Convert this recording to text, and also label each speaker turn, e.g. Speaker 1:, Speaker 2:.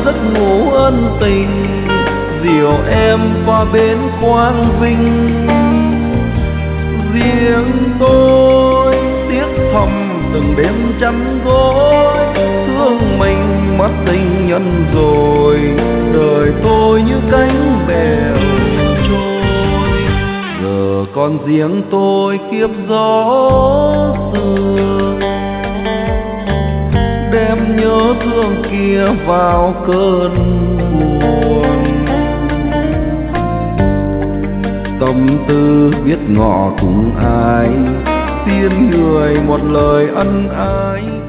Speaker 1: giấc ngủ ân tình, dìu em qua bến Quang Vinh. Riêng tôi tiếc thầm từng đêm chăn gối, thương mình mất tình nhân rồi, đời tôi như cánh bèo trôi. Giờ còn riêng tôi kiếp gió xưa, đem nhớ thương kia vào cơn buồn. Tâm tư biết ngỏ cùng ai, xin người một lời ân ái.